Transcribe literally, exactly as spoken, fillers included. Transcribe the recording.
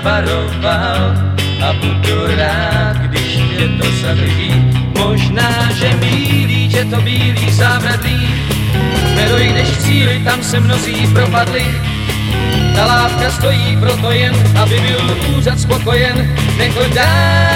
varoval a budu rád, když tě to zavrví. Možná, že mílí tě to bílý zábradlí, nedojjdeš k cíli, tam se mnozí propadli. Ta lávka stojí proto jen, aby byl úřad spokojen, nechoď dál.